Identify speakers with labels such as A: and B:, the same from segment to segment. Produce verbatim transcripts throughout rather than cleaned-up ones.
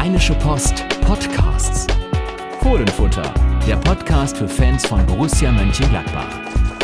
A: Rheinische Post Podcasts. Fohlenfutter, der Podcast für Fans von Borussia Mönchengladbach.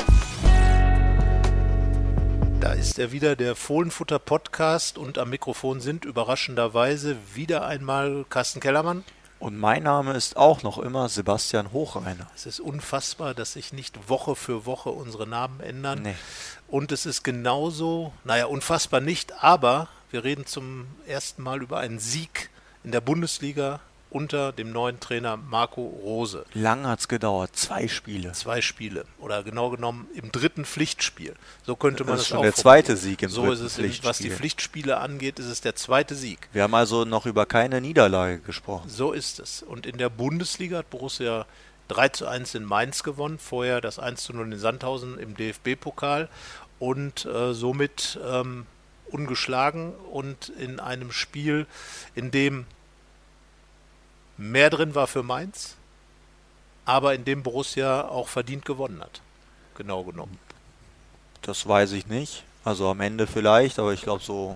B: Da ist er wieder, der Fohlenfutter Podcast, und am Mikrofon sind überraschenderweise wieder einmal Carsten Kellermann.
C: Und mein Name ist auch noch immer Sebastian Hochreiner.
B: Es ist unfassbar, dass sich nicht Woche für Woche unsere Namen ändern.
C: Nee.
B: Und es ist genauso, naja, unfassbar nicht, aber wir reden zum ersten Mal über einen Sieg in der Bundesliga unter dem neuen Trainer Marco Rose.
C: Lang hat es gedauert, zwei Spiele.
B: Zwei Spiele, oder genau genommen im dritten Pflichtspiel. So könnte man
C: Das
B: es
C: ist schon
B: auch
C: der zweite Sieg im
B: So
C: dritten
B: ist es,
C: Pflichtspiel.
B: was die Pflichtspiele angeht, ist es der zweite Sieg.
C: Wir haben also noch über keine Niederlage gesprochen.
B: So ist es. Und in der Bundesliga hat Borussia drei zu eins in Mainz gewonnen, vorher das eins zu null in Sandhausen im D F B-Pokal und äh, somit ähm, ungeschlagen und in einem Spiel, in dem mehr drin war für Mainz, aber in dem Borussia auch verdient gewonnen hat. Genau genommen.
C: Das weiß ich nicht. Also am Ende vielleicht, aber ich glaube so,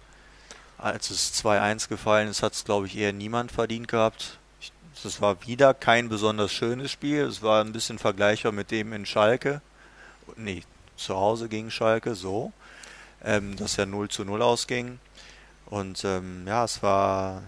C: als es zwei eins gefallen ist, hat es glaube ich eher niemand verdient gehabt. Es war wieder kein besonders schönes Spiel. Es war ein bisschen vergleichbar mit dem in Schalke. Nee, zu Hause gegen Schalke, so. Ähm, das ja null zu null ausging. Und ähm, ja, es war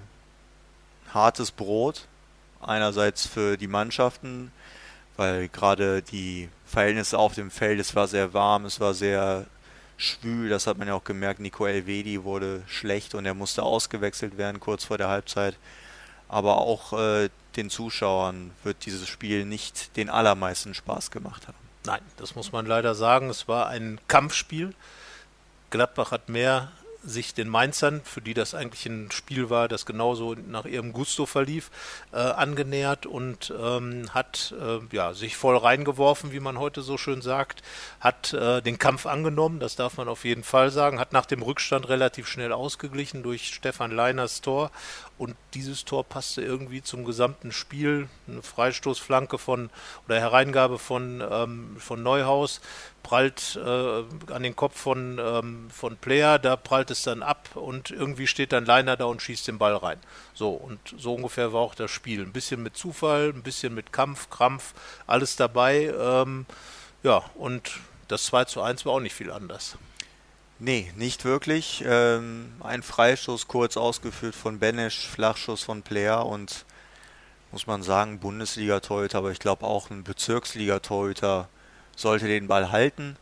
C: hartes Brot, einerseits für die Mannschaften, weil gerade die Verhältnisse auf dem Feld, es war sehr warm, es war sehr schwül, das hat man ja auch gemerkt. Nico Elvedi wurde schlecht und er musste ausgewechselt werden kurz vor der Halbzeit. Aber auch äh, den Zuschauern wird dieses Spiel nicht den allermeisten Spaß gemacht haben.
B: Nein, das muss man leider sagen. Es war ein Kampfspiel. Gladbach hat mehr sich den Mainzern, für die das eigentlich ein Spiel war, das genauso nach ihrem Gusto verlief, äh, angenähert und ähm, hat äh, ja, sich voll reingeworfen, wie man heute so schön sagt, hat äh, den Kampf angenommen, das darf man auf jeden Fall sagen, hat nach dem Rückstand relativ schnell ausgeglichen durch Stefan Leiners Tor, und dieses Tor passte irgendwie zum gesamten Spiel. Eine Freistoßflanke von oder Hereingabe von, ähm, von Neuhaus prallt äh, an den Kopf von, ähm, von Player, da prallt es dann ab und irgendwie steht dann Leiner da und schießt den Ball rein. So, und so ungefähr war auch das Spiel. Ein bisschen mit Zufall, ein bisschen mit Kampf, Krampf, alles dabei. Ähm, ja, und das zwei zu eins war auch nicht viel anders.
C: Nee, nicht wirklich. Ähm, ein Freistoß kurz ausgeführt von Benesch, Flachschuss von Player und muss man sagen, Bundesliga-Torhüter, aber ich glaube auch ein Bezirksliga-Torhüter sollte den Ball halten.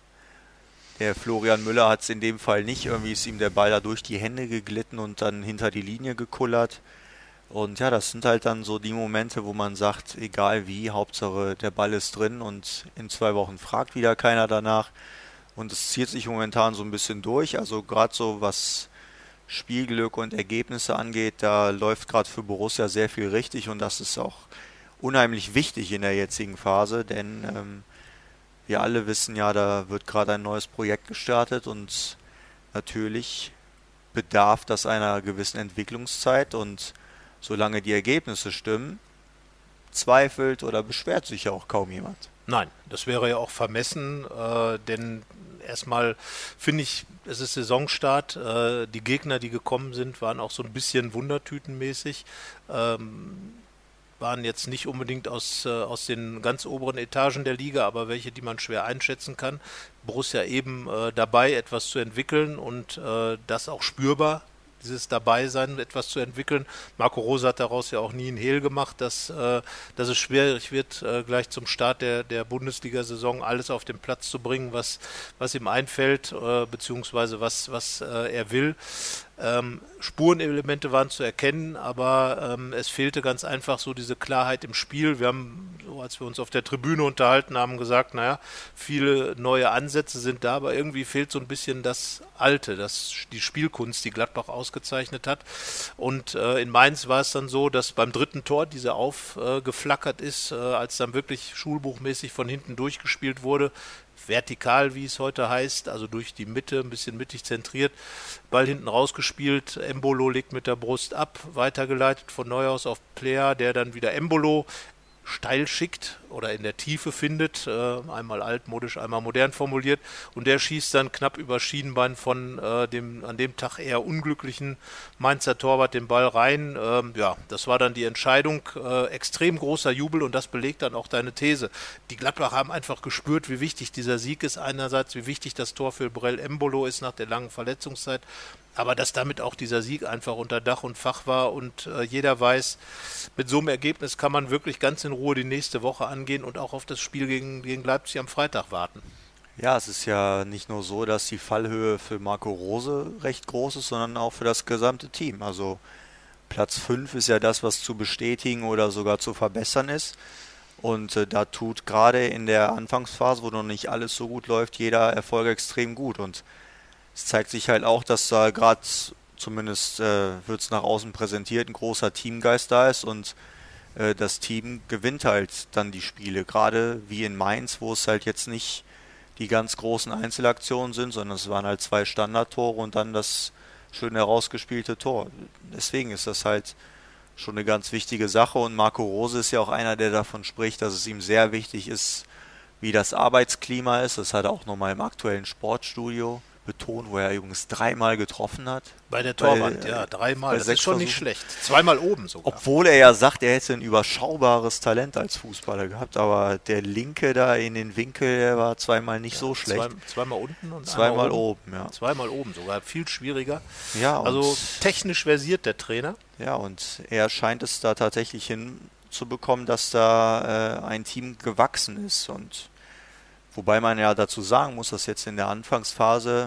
C: Der Florian Müller hat es in dem Fall nicht. Irgendwie ist ihm der Ball da durch die Hände geglitten und dann hinter die Linie gekullert. Und ja, das sind halt dann so die Momente, wo man sagt, egal wie, Hauptsache der Ball ist drin und in zwei Wochen fragt wieder keiner danach. Und es zieht sich momentan so ein bisschen durch. Also gerade so was Spielglück und Ergebnisse angeht, da läuft gerade für Borussia sehr viel richtig und das ist auch unheimlich wichtig in der jetzigen Phase, denn ähm, wir alle wissen ja, da wird gerade ein neues Projekt gestartet und natürlich bedarf das einer gewissen Entwicklungszeit und solange die Ergebnisse stimmen, zweifelt oder beschwert sich ja auch kaum jemand.
B: Nein, das wäre ja auch vermessen, äh, denn erstmal finde ich, es ist Saisonstart, äh, die Gegner, die gekommen sind, waren auch so ein bisschen wundertütenmäßig, ähm, waren jetzt nicht unbedingt aus, äh, aus den ganz oberen Etagen der Liga, aber welche, die man schwer einschätzen kann. Borussia eben äh, dabei, etwas zu entwickeln und äh, das auch spürbar, dieses Dabeisein, etwas zu entwickeln. Marco Rose hat daraus ja auch nie einen Hehl gemacht, dass, äh, dass es schwierig wird, äh, gleich zum Start der, der Bundesliga-Saison alles auf den Platz zu bringen, was, was ihm einfällt, äh, beziehungsweise was, was äh, er will. Ähm, Spurenelemente waren zu erkennen, aber ähm, es fehlte ganz einfach so diese Klarheit im Spiel. Wir haben, so als wir uns auf der Tribüne unterhalten haben, gesagt, naja, viele neue Ansätze sind da, aber irgendwie fehlt so ein bisschen das Alte, das, die Spielkunst, die Gladbach ausgezeichnet hat. Und äh, in Mainz war es dann so, dass beim dritten Tor diese aufgeflackert äh, ist, äh, als dann wirklich schulbuchmäßig von hinten durchgespielt wurde, vertikal, wie es heute heißt, also durch die Mitte, ein bisschen mittig zentriert, Ball hinten rausgespielt, Embolo legt mit der Brust ab, weitergeleitet von Neuhaus auf Player, der dann wieder Embolo steil schickt oder in der Tiefe findet, äh, einmal altmodisch, einmal modern formuliert, und der schießt dann knapp über Schienbein von äh, dem an dem Tag eher unglücklichen Mainzer Torwart den Ball rein. Ähm, ja, das war dann die Entscheidung. Äh, extrem großer Jubel, und das belegt dann auch deine These. Die Gladbacher haben einfach gespürt, wie wichtig dieser Sieg ist einerseits, wie wichtig das Tor für Brell Embolo ist nach der langen Verletzungszeit, aber dass damit auch dieser Sieg einfach unter Dach und Fach war, und äh, jeder weiß, mit so einem Ergebnis kann man wirklich ganz in Ruhe die nächste Woche angehen und auch auf das Spiel gegen, gegen Leipzig am Freitag warten.
C: Ja, es ist ja nicht nur so, dass die Fallhöhe für Marco Rose recht groß ist, sondern auch für das gesamte Team. Also Platz fünf ist ja das, was zu bestätigen oder sogar zu verbessern ist. Und äh, da tut gerade in der Anfangsphase, wo noch nicht alles so gut läuft, jeder Erfolg extrem gut. Und es zeigt sich halt auch, dass da gerade, zumindest äh, wird es nach außen präsentiert, ein großer Teamgeist da ist, und äh, das Team gewinnt halt dann die Spiele. Gerade wie in Mainz, wo es halt jetzt nicht die ganz großen Einzelaktionen sind, sondern es waren halt zwei Standardtore und dann das schön herausgespielte Tor. Deswegen ist das halt schon eine ganz wichtige Sache, und Marco Rose ist ja auch einer, der davon spricht, dass es ihm sehr wichtig ist, wie das Arbeitsklima ist. Das hat er auch nochmal im aktuellen Sportstudio betont, wo er übrigens dreimal getroffen hat.
B: Bei der Torwand,
C: bei,
B: ja, dreimal. Das ist
C: sechs
B: schon nicht
C: Versuchen.
B: schlecht. Zweimal oben sogar.
C: Obwohl er ja sagt, er hätte ein überschaubares Talent als Fußballer gehabt, aber der Linke da in den Winkel, der war zweimal nicht ja, so schlecht.
B: Zwei, zweimal unten und
C: zweimal
B: oben.
C: oben, ja.
B: Zweimal oben sogar, viel schwieriger.
C: Ja,
B: also technisch versiert der Trainer.
C: Ja, und er scheint es da tatsächlich hinzubekommen, dass da äh, ein Team gewachsen ist, und wobei man ja dazu sagen muss, dass jetzt in der Anfangsphase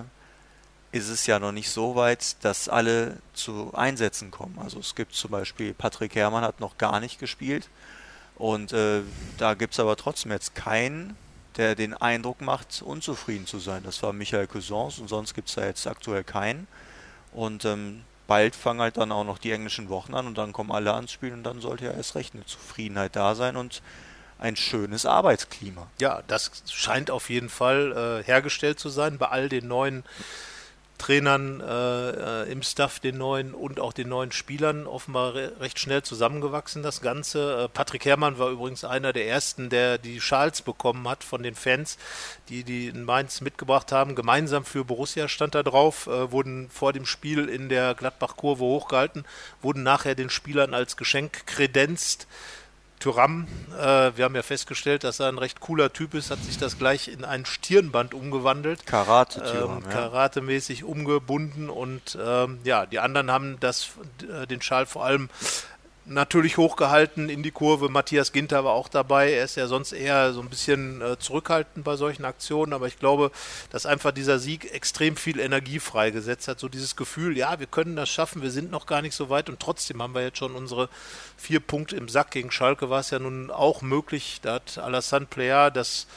C: ist es ja noch nicht so weit, dass alle zu Einsätzen kommen. Also es gibt zum Beispiel, Patrick Herrmann hat noch gar nicht gespielt, und äh, da gibt es aber trotzdem jetzt keinen, der den Eindruck macht, unzufrieden zu sein. Das war Michael Cousins, und sonst gibt es da jetzt aktuell keinen. Und ähm, bald fangen halt dann auch noch die englischen Wochen an, und dann kommen alle ans Spiel, und dann sollte ja erst recht eine Zufriedenheit da sein und ein schönes Arbeitsklima.
B: Ja, das scheint auf jeden Fall äh, hergestellt zu sein bei all den neuen Trainern äh, im Staff, den neuen und auch den neuen Spielern, offenbar re- recht schnell zusammengewachsen, das Ganze. Äh, Patrick Herrmann war übrigens einer der ersten, der die Schals bekommen hat von den Fans, die die in Mainz mitgebracht haben. Gemeinsam für Borussia stand da drauf, äh, wurden vor dem Spiel in der Gladbach-Kurve hochgehalten, wurden nachher den Spielern als Geschenk kredenzt. Thuram, äh, wir haben ja festgestellt, dass er ein recht cooler Typ ist, hat sich das gleich in ein Stirnband umgewandelt.
C: Karate,
B: ähm,
C: ja.
B: Karatemäßig umgebunden, und ähm, ja, die anderen haben das, äh, den Schal vor allem natürlich hochgehalten in die Kurve. Matthias Ginter war auch dabei. Er ist ja sonst eher so ein bisschen äh, zurückhaltend bei solchen Aktionen, aber ich glaube, dass einfach dieser Sieg extrem viel Energie freigesetzt hat. So dieses Gefühl, ja, wir können das schaffen, wir sind noch gar nicht so weit, und trotzdem haben wir jetzt schon unsere vier Punkte im Sack. Gegen Schalke war es ja nun auch möglich. Da hat Alassane Plea das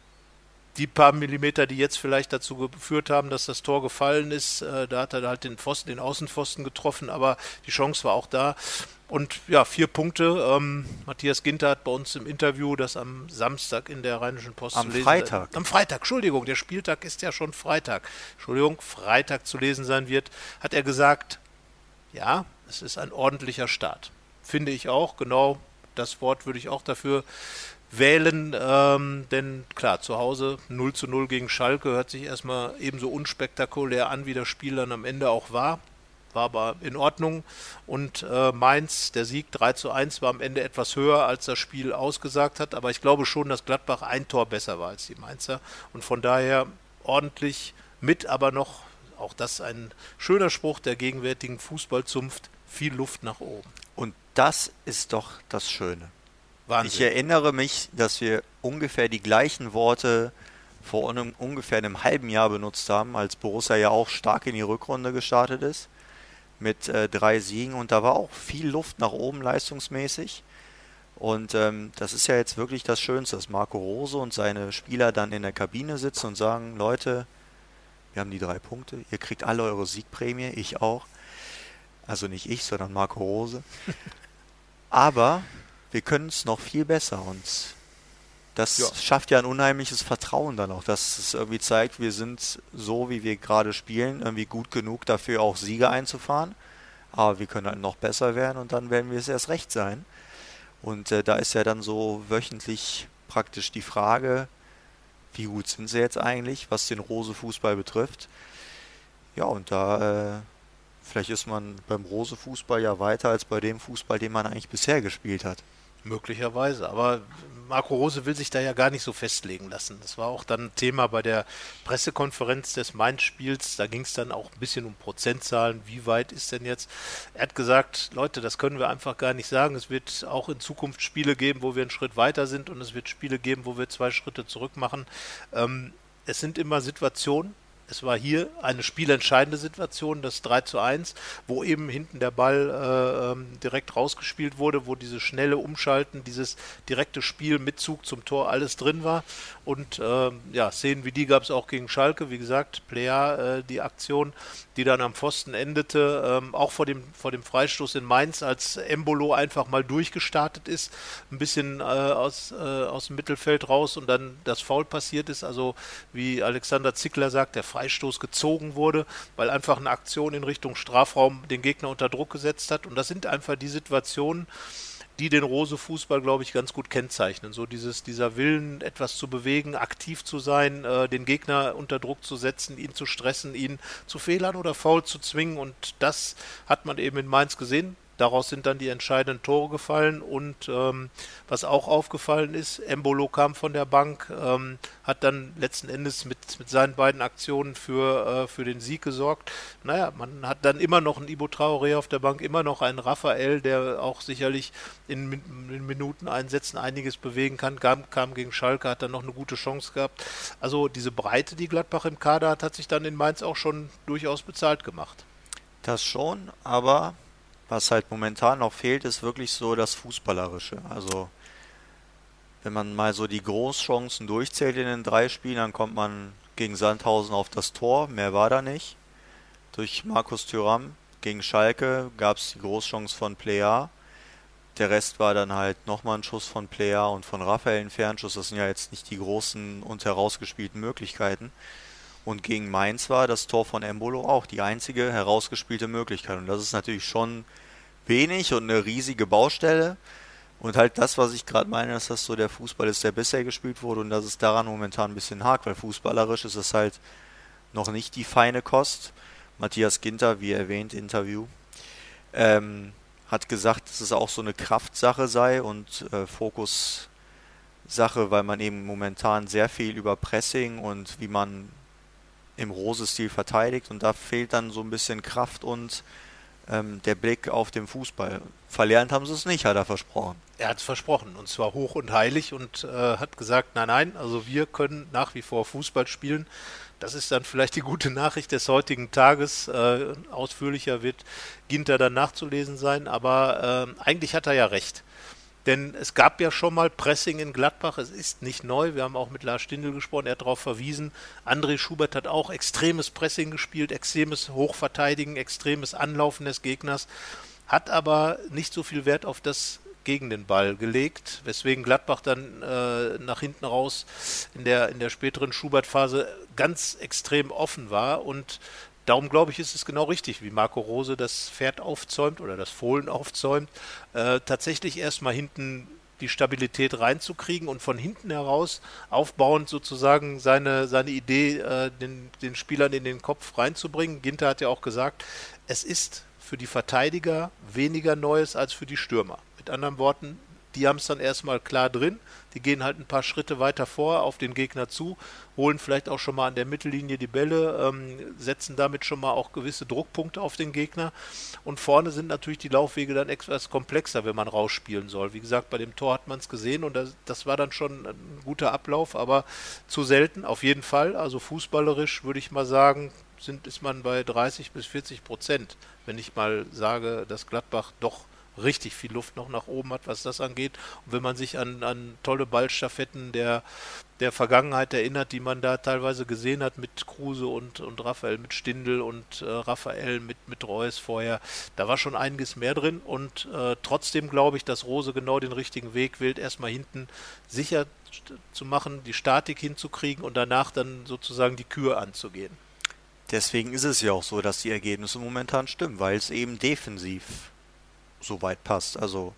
B: die paar Millimeter, die jetzt vielleicht dazu geführt haben, dass das Tor gefallen ist, äh, da hat er halt den Pfosten, den Außenpfosten getroffen, aber die Chance war auch da. Und ja, vier Punkte. Ähm, Matthias Ginter hat bei uns im Interview, das am Samstag in der Rheinischen Post
C: am
B: zu lesen
C: Freitag.
B: Äh, am Freitag, Entschuldigung, der Spieltag ist ja schon Freitag. Entschuldigung, Freitag zu lesen sein wird, hat er gesagt, ja, es ist ein ordentlicher Start. Finde ich auch, genau das Wort würde ich auch dafür wählen, ähm, denn klar, zu Hause null zu null gegen Schalke hört sich erstmal ebenso unspektakulär an, wie das Spiel dann am Ende auch war. War aber in Ordnung, und äh, Mainz, der Sieg drei zu eins war am Ende etwas höher, als das Spiel ausgesagt hat, aber ich glaube schon, dass Gladbach ein Tor besser war als die Mainzer, und von daher ordentlich mit, aber noch, auch das ein schöner Spruch der gegenwärtigen Fußballzunft, viel Luft nach oben.
C: Und das ist doch das Schöne.
B: Wahnsinn.
C: Ich erinnere mich, dass wir ungefähr die gleichen Worte vor einem, ungefähr einem halben Jahr benutzt haben, als Borussia ja auch stark in die Rückrunde gestartet ist, mit äh, drei Siegen, und da war auch viel Luft nach oben leistungsmäßig, und ähm, das ist ja jetzt wirklich das Schönste, dass Marco Rose und seine Spieler dann in der Kabine sitzen und sagen, Leute, wir haben die drei Punkte, ihr kriegt alle eure Siegprämie, ich auch, also nicht ich, sondern Marco Rose, aber wir können es noch viel besser, und das ja. schafft ja ein unheimliches Vertrauen dann auch, dass es irgendwie zeigt, wir sind so, wie wir gerade spielen, irgendwie gut genug dafür, auch Siege einzufahren, aber wir können halt noch besser werden, und dann werden wir es erst recht sein. Und äh, da ist ja dann so wöchentlich praktisch die Frage, wie gut sind sie jetzt eigentlich, was den Rose-Fußball betrifft. Ja, und da, äh, vielleicht ist man beim Rose-Fußball ja weiter als bei dem Fußball, den man eigentlich bisher gespielt hat.
B: Möglicherweise, aber Marco Rose will sich da ja gar nicht so festlegen lassen. Das war auch dann ein Thema bei der Pressekonferenz des Mainz-Spiels. Da ging es dann auch ein bisschen um Prozentzahlen. Wie weit ist denn jetzt? Er hat gesagt, Leute, das können wir einfach gar nicht sagen. Es wird auch in Zukunft Spiele geben, wo wir einen Schritt weiter sind und es wird Spiele geben, wo wir zwei Schritte zurück machen. Ähm, es sind immer Situationen. Es war hier eine spielentscheidende Situation, das drei zu eins, wo eben hinten der Ball äh, direkt rausgespielt wurde, wo dieses schnelle Umschalten, dieses direkte Spiel mit Zug zum Tor alles drin war. Und äh, ja, Szenen wie die gab es auch gegen Schalke. Wie gesagt, Plea, äh, die Aktion, die dann am Pfosten endete, ähm, auch vor dem, vor dem Freistoß in Mainz, als Embolo einfach mal durchgestartet ist, ein bisschen äh, aus, äh, aus dem Mittelfeld raus und dann das Foul passiert ist. Also wie Alexander Zickler sagt, der Freistoß gezogen wurde, weil einfach eine Aktion in Richtung Strafraum den Gegner unter Druck gesetzt hat. Und das sind einfach die Situationen, die den Rose-Fußball, glaube ich, ganz gut kennzeichnen. So dieses, dieser Willen, etwas zu bewegen, aktiv zu sein, äh, den Gegner unter Druck zu setzen, ihn zu stressen, ihn zu Fehlern oder Foul zu zwingen. Und das hat man eben in Mainz gesehen. Daraus sind dann die entscheidenden Tore gefallen und ähm, was auch aufgefallen ist, Embolo kam von der Bank, ähm, hat dann letzten Endes mit, mit seinen beiden Aktionen für, äh, für den Sieg gesorgt. Naja, man hat dann immer noch einen Ibo Traoré auf der Bank, immer noch einen Raphael, der auch sicherlich in, in Minuteneinsätzen einiges bewegen kann, kam, kam gegen Schalke, hat dann noch eine gute Chance gehabt. Also diese Breite, die Gladbach im Kader hat, hat sich dann in Mainz auch schon durchaus bezahlt gemacht.
C: Das schon, aber was halt momentan noch fehlt, ist wirklich so das Fußballerische. Also wenn man mal so die Großchancen durchzählt in den drei Spielen, dann kommt man gegen Sandhausen auf das Tor. Mehr war da nicht. Durch Markus Thuram gegen Schalke gab es die Großchance von Plea. Der Rest war dann halt nochmal ein Schuss von Plea und von Raphael ein Fernschuss. Das sind ja jetzt nicht die großen und herausgespielten Möglichkeiten. Und gegen Mainz war das Tor von Embolo auch die einzige herausgespielte Möglichkeit. Und das ist natürlich schon wenig und eine riesige Baustelle. Und halt das, was ich gerade meine, dass das so der Fußball ist, der bisher gespielt wurde und dass es daran momentan ein bisschen hakt, weil fußballerisch ist es halt noch nicht die feine Kost. Matthias Ginter, wie erwähnt, Interview, ähm, hat gesagt, dass es auch so eine Kraftsache sei und äh, Fokussache, weil man eben momentan sehr viel über Pressing und wie man im Rose-Stil verteidigt und da fehlt dann so ein bisschen Kraft und ähm, der Blick auf den Fußball. Verlernt haben sie es nicht, hat er versprochen.
B: Er hat es versprochen und zwar hoch und heilig und äh, hat gesagt, nein, nein, also wir können nach wie vor Fußball spielen. Das ist dann vielleicht die gute Nachricht des heutigen Tages. Äh, ausführlicher wird Ginter dann nachzulesen sein, aber äh, eigentlich hat er ja recht. Denn es gab ja schon mal Pressing in Gladbach, es ist nicht neu, wir haben auch mit Lars Stindl gesprochen, er hat darauf verwiesen. André Schubert hat auch extremes Pressing gespielt, extremes Hochverteidigen, extremes Anlaufen des Gegners, hat aber nicht so viel Wert auf das gegen den Ball gelegt, weswegen Gladbach dann äh, nach hinten raus in der, in der späteren Schubert-Phase ganz extrem offen war und darum, glaube ich, ist es genau richtig, wie Marco Rose das Pferd aufzäumt oder das Fohlen aufzäumt, äh, tatsächlich erstmal hinten die Stabilität reinzukriegen und von hinten heraus aufbauend sozusagen seine, seine Idee äh, den, den Spielern in den Kopf reinzubringen. Ginter hat ja auch gesagt, es ist für die Verteidiger weniger Neues als für die Stürmer. Mit anderen Worten, die haben es dann erstmal klar drin, die gehen halt ein paar Schritte weiter vor auf den Gegner zu, holen vielleicht auch schon mal an der Mittellinie die Bälle, ähm, setzen damit schon mal auch gewisse Druckpunkte auf den Gegner und vorne sind natürlich die Laufwege dann etwas komplexer, wenn man rausspielen soll. Wie gesagt, bei dem Tor hat man es gesehen und das, das war dann schon ein guter Ablauf, aber zu selten auf jeden Fall. Also fußballerisch würde ich mal sagen, sind, ist man bei dreißig bis vierzig Prozent, wenn ich mal sage, dass Gladbach doch richtig viel Luft noch nach oben hat, was das angeht. Und wenn man sich an, an tolle Ballstaffetten der, der Vergangenheit erinnert, die man da teilweise gesehen hat mit Kruse und, und Raphael, mit Stindl und äh, Raphael mit, mit Reus vorher, da war schon einiges mehr drin und äh, trotzdem glaube ich, dass Rose genau den richtigen Weg wählt, erstmal hinten sicher zu machen, die Statik hinzukriegen und danach dann sozusagen die Kür anzugehen.
C: Deswegen ist es ja auch so, dass die Ergebnisse momentan stimmen, weil es eben defensiv so weit passt. Also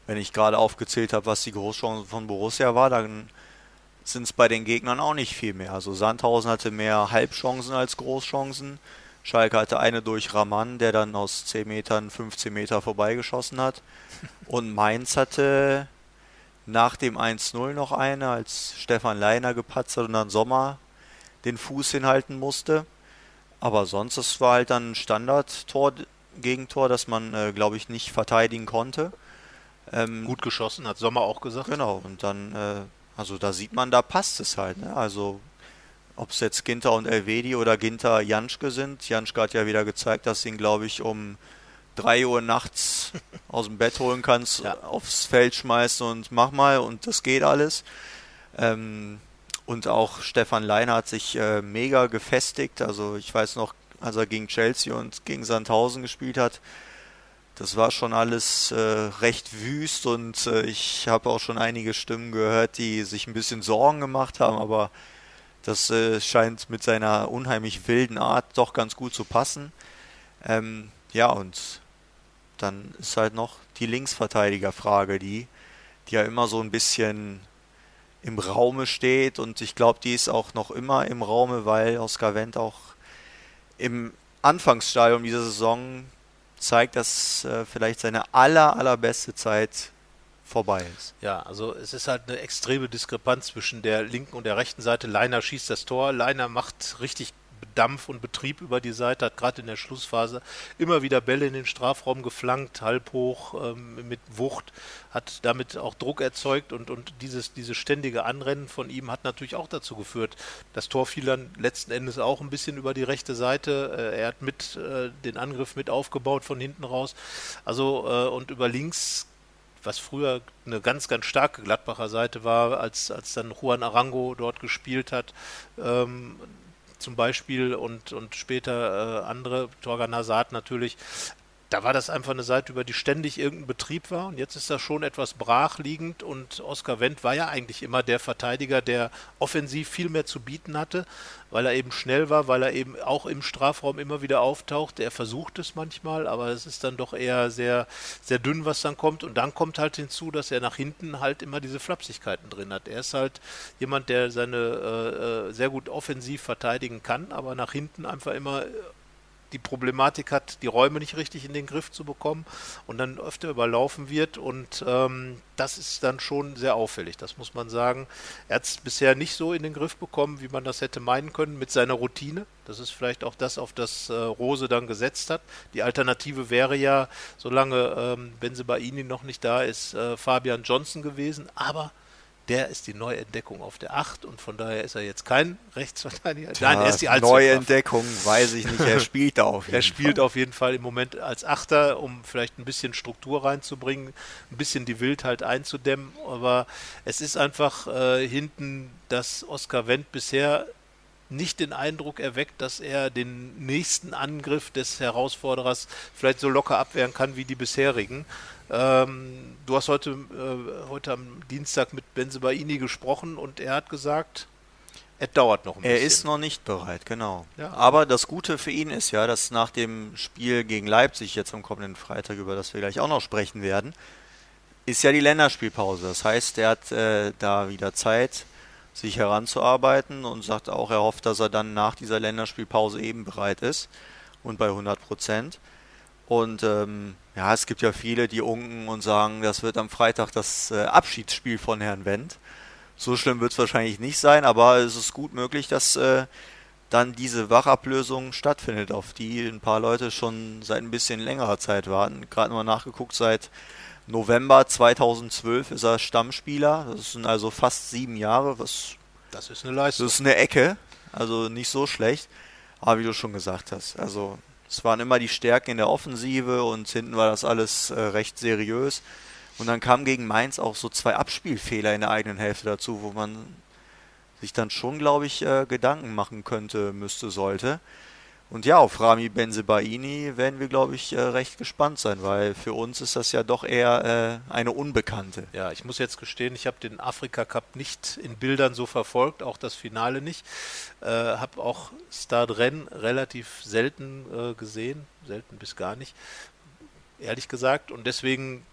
C: wenn ich gerade aufgezählt habe, was die Großchancen von Borussia war, dann sind es bei den Gegnern auch nicht viel mehr. Also Sandhausen hatte mehr Halbchancen als Großchancen. Schalke hatte eine durch Raman, der dann aus zehn Metern fünfzehn Meter vorbeigeschossen hat. Und Mainz hatte nach dem eins null noch eine, als Stefan Leiner gepatzt hat und dann Sommer den Fuß hinhalten musste. Aber sonst, das war halt dann ein Standard-Tor, Gegentor, das man, äh, glaube ich, nicht verteidigen konnte. Ähm,
B: Gut geschossen, hat Sommer auch gesagt.
C: Genau, und dann, äh, also da sieht man, da passt es halt. Ne? Also ob es jetzt Ginter und Elvedi oder Ginter Janschke sind. Janschke hat ja wieder gezeigt, dass ihn, glaube ich, um drei Uhr nachts aus dem Bett holen kannst, ja. aufs Feld schmeißen und mach mal und das geht alles. Ähm, und auch Stefan Leiner hat sich äh, mega gefestigt. Also ich weiß noch, als er gegen Chelsea und gegen Sandhausen gespielt hat, das war schon alles äh, recht wüst und äh, ich habe auch schon einige Stimmen gehört, die sich ein bisschen Sorgen gemacht haben, aber das äh, scheint mit seiner unheimlich wilden Art doch ganz gut zu passen. Ähm, ja, und dann ist halt noch die Linksverteidigerfrage, die, die ja immer so ein bisschen im Raume steht und ich glaube, die ist auch noch immer im Raume, weil Oskar Wendt auch im Anfangsstadium dieser Saison zeigt, dass äh, vielleicht seine aller, allerbeste Zeit vorbei ist.
B: Ja, also es ist halt eine extreme Diskrepanz zwischen der linken und der rechten Seite. Leiner schießt das Tor, Leiner macht richtig Dampf und Betrieb über die Seite, hat gerade in der Schlussphase immer wieder Bälle in den Strafraum geflankt, halb hoch, ähm, mit Wucht, hat damit auch Druck erzeugt und, und dieses, dieses ständige Anrennen von ihm hat natürlich auch dazu geführt. Das Tor fiel dann letzten Endes auch ein bisschen über die rechte Seite. Äh, er hat mit äh, den Angriff mit aufgebaut von hinten raus. Also äh, und über links, was früher eine ganz, ganz starke Gladbacher Seite war, als, als dann Juan Arango dort gespielt hat, ähm, zum Beispiel und, und später äh, andere, Torgan Hazard natürlich, da war das einfach eine Seite, über die ständig irgendein Betrieb war und jetzt ist das schon etwas brachliegend und Oskar Wendt war ja eigentlich immer der Verteidiger, der offensiv viel mehr zu bieten hatte, weil er eben schnell war, weil er eben auch im Strafraum immer wieder auftaucht. Er versucht es manchmal, aber es ist dann doch eher sehr, sehr dünn, was dann kommt und dann kommt halt hinzu, dass er nach hinten halt immer diese Flapsigkeiten drin hat. Er ist halt jemand, der seine äh, sehr gut offensiv verteidigen kann, aber nach hinten einfach immer die Problematik hat, die Räume nicht richtig in den Griff zu bekommen und dann öfter überlaufen wird und ähm, das ist dann schon sehr auffällig, das muss man sagen. Er hat es bisher nicht so in den Griff bekommen, wie man das hätte meinen können mit seiner Routine. Das ist vielleicht auch das, auf das äh, Rose dann gesetzt hat. Die Alternative wäre ja, solange ähm, Bensebaini noch nicht da ist, äh, Fabian Johnson gewesen, aber der ist die Neuentdeckung auf der acht und von daher ist er jetzt kein Rechtsverteidiger.
C: Tja,
B: Nein, er ist die
C: Neuentdeckung, weiß ich nicht, er spielt da auf jeden Fall.
B: Er spielt Fall. auf jeden Fall im Moment als Achter, um vielleicht ein bisschen Struktur reinzubringen, ein bisschen die Wildheit einzudämmen, aber es ist einfach äh, hinten, dass Oskar Wendt bisher nicht den Eindruck erweckt, dass er den nächsten Angriff des Herausforderers vielleicht so locker abwehren kann wie die bisherigen. Ähm, du hast heute, äh, heute am Dienstag mit Bensebaini gesprochen und er hat gesagt, er dauert noch ein
C: er
B: bisschen.
C: Er ist noch nicht bereit, genau.
B: Ja.
C: Aber das Gute für ihn ist ja, dass nach dem Spiel gegen Leipzig jetzt am kommenden Freitag, über das wir gleich auch noch sprechen werden, ist ja die Länderspielpause. Das heißt, er hat äh, da wieder Zeit, sich heranzuarbeiten und sagt auch, er hofft, dass er dann nach dieser Länderspielpause eben bereit ist und bei hundert Prozent. Und ähm, ja, es gibt ja viele, die unken und sagen, das wird am Freitag das äh, Abschiedsspiel von Herrn Wendt. So schlimm wird es wahrscheinlich nicht sein, aber es ist gut möglich, dass äh, dann diese Wachablösung stattfindet, auf die ein paar Leute schon seit ein bisschen längerer Zeit warten. Gerade mal nachgeguckt, seit November zweitausendzwölf ist er Stammspieler. Das sind also fast sieben Jahre. Was,
B: das ist eine Leistung.
C: Das ist eine Ecke, also nicht so schlecht. Aber wie du schon gesagt hast, also es waren immer die Stärken in der Offensive und hinten war das alles äh, recht seriös. Und dann kamen gegen Mainz auch so zwei Abspielfehler in der eigenen Hälfte dazu, wo man sich dann schon, glaube ich, äh, Gedanken machen könnte, müsste, sollte. Und ja, auf Rami Bensebaini werden wir, glaube ich, äh, recht gespannt sein, weil für uns ist das ja doch eher äh, eine Unbekannte.
B: Ja, ich muss jetzt gestehen, ich habe den Afrika-Cup nicht in Bildern so verfolgt, auch das Finale nicht. Äh, habe auch Stade Rennes relativ selten äh, gesehen, selten bis gar nicht, ehrlich gesagt. Und deswegen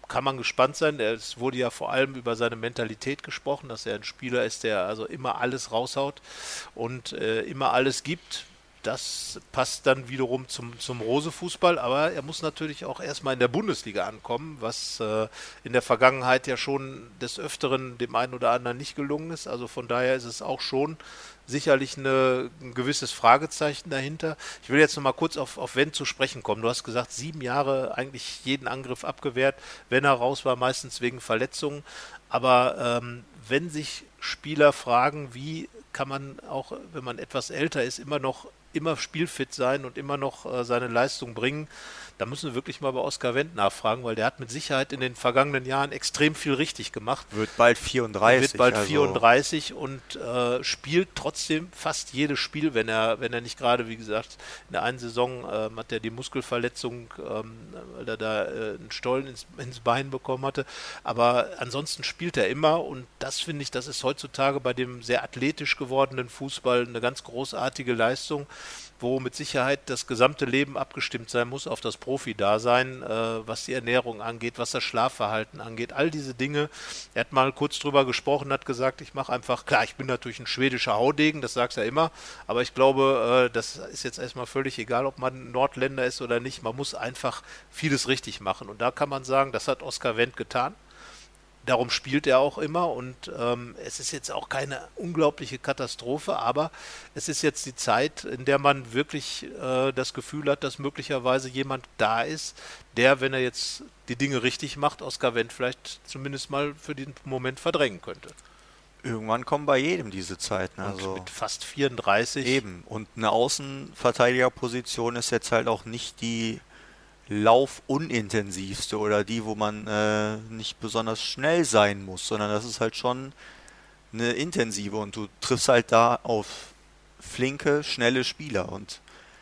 B: kann man gespannt sein. Es wurde ja vor allem über seine Mentalität gesprochen, dass er ein Spieler ist, der also immer alles raushaut und äh, immer alles gibt. Das passt dann wiederum zum, zum Rose-Fußball, aber er muss natürlich auch erstmal in der Bundesliga ankommen, was äh, in der Vergangenheit ja schon des Öfteren dem einen oder anderen nicht gelungen ist. Also von daher ist es auch schon sicherlich eine, ein gewisses Fragezeichen dahinter. Ich will jetzt noch mal kurz auf, auf Wendt zu sprechen kommen. Du hast gesagt, sieben Jahre eigentlich jeden Angriff abgewehrt, wenn er raus war, meistens wegen Verletzungen. Aber ähm, wenn sich Spieler fragen, wie kann man auch, wenn man etwas älter ist, immer noch immer spielfit sein und immer noch äh, seine Leistung bringen, da müssen wir wirklich mal bei Oskar Wendt nachfragen, weil der hat mit Sicherheit in den vergangenen Jahren extrem viel richtig gemacht.
C: Wird bald vierunddreißig.
B: Wird bald
C: also
B: vierunddreißig und äh, spielt trotzdem fast jedes Spiel, wenn er, wenn er nicht gerade, wie gesagt, in der einen Saison äh, hat er die Muskelverletzung, ähm, weil er da äh, einen Stollen ins, ins Bein bekommen hatte. Aber ansonsten spielt er immer und das finde ich, das ist heutzutage bei dem sehr athletisch gewordenen Fußball eine ganz großartige Leistung, wo mit Sicherheit das gesamte Leben abgestimmt sein muss auf das Profi-Dasein, äh, was die Ernährung angeht, was das Schlafverhalten angeht, all diese Dinge. Er hat mal kurz drüber gesprochen, hat gesagt, ich mache einfach, klar, ich bin natürlich ein schwedischer Haudegen, das sagst du ja immer, aber ich glaube, äh, das ist jetzt erstmal völlig egal, ob man Nordländer ist oder nicht, man muss einfach vieles richtig machen und da kann man sagen, das hat Oskar Wendt getan. Darum spielt er auch immer und ähm, es ist jetzt auch keine unglaubliche Katastrophe, aber es ist jetzt die Zeit, in der man wirklich äh, das Gefühl hat, dass möglicherweise jemand da ist, der, wenn er jetzt die Dinge richtig macht, Oskar Wendt vielleicht zumindest mal für den Moment verdrängen könnte.
C: Irgendwann kommen bei jedem diese Zeiten.
B: Und
C: Also
B: mit fast vierunddreißig.
C: eben. Und eine Außenverteidigerposition ist jetzt halt auch nicht die laufunintensivste oder die, wo man äh, nicht besonders schnell sein muss, sondern das ist halt schon eine intensive und du triffst halt da auf flinke, schnelle Spieler und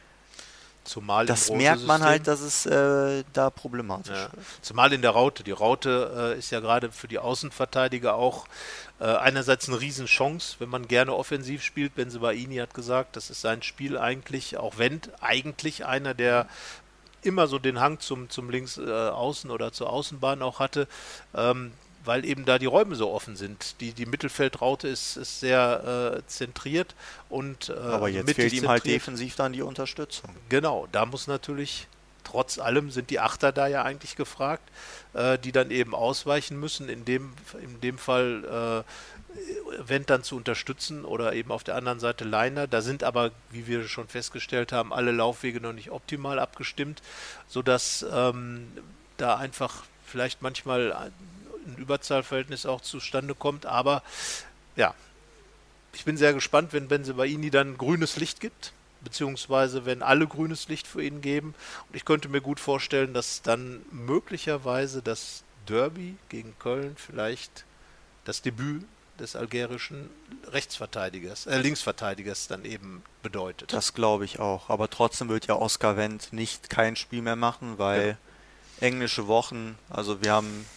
B: Zumal
C: das
B: im
C: merkt man
B: Rose-System.
C: halt, dass es äh, da problematisch
B: Ja.
C: wird.
B: Zumal in der Raute. Die Raute äh, ist ja gerade für die Außenverteidiger auch äh, einerseits eine Riesenchance, wenn man gerne offensiv spielt. Bensebaini hat gesagt, das ist sein Spiel eigentlich, auch Wendt eigentlich einer, der immer so den Hang zum, zum Links-Außen- äh, oder zur Außenbahn auch hatte, ähm, weil eben da die Räume so offen sind. Die, die Mittelfeldraute ist, ist sehr äh, zentriert und äh,
C: Aber jetzt
B: mittig
C: fehlt ihm halt
B: zentriert.
C: defensiv dann die Unterstützung.
B: Genau, da muss natürlich, trotz allem sind die Achter da ja eigentlich gefragt, äh, die dann eben ausweichen müssen, in dem, in dem Fall äh, Wendt dann zu unterstützen oder eben auf der anderen Seite Leiner. Da sind aber, wie wir schon festgestellt haben, alle Laufwege noch nicht optimal abgestimmt, sodass ähm, da einfach vielleicht manchmal ein Überzahlverhältnis auch zustande kommt. Aber ja, ich bin sehr gespannt, wenn Bensebaini dann grünes Licht gibt, beziehungsweise wenn alle grünes Licht für ihn geben. Und ich könnte mir gut vorstellen, dass dann möglicherweise das Derby gegen Köln vielleicht das Debüt des algerischen Rechtsverteidigers, äh, Linksverteidigers dann eben bedeutet.
C: Das glaube ich auch. Aber trotzdem wird ja Oskar Wendt nicht kein Spiel mehr machen, weil ja. englische Wochen, also wir haben